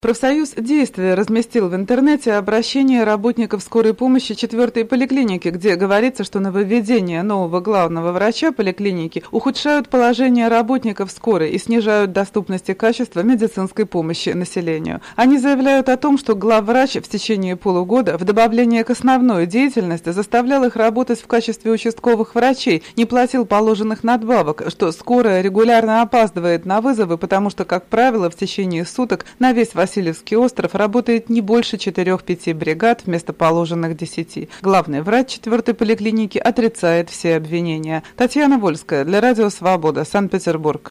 Профсоюз «Действие» разместил в интернете обращение работников скорой помощи 4-й поликлиники, где говорится, что нововведения нового главного врача поликлиники ухудшают положение работников скорой и снижают доступность и качество медицинской помощи населению. Они заявляют о том, что главврач в течение полугода в добавление к основной деятельности заставлял их работать в качестве участковых врачей, не платил положенных надбавок, что скорая регулярно опаздывает на вызовы, потому что, как правило, в течение суток на весь Васильевский остров работает не больше 4-5 бригад вместо положенных 10. Главный врач 4-й поликлиники отрицает все обвинения. Татьяна Вольская для Радио Свобода, Санкт-Петербург.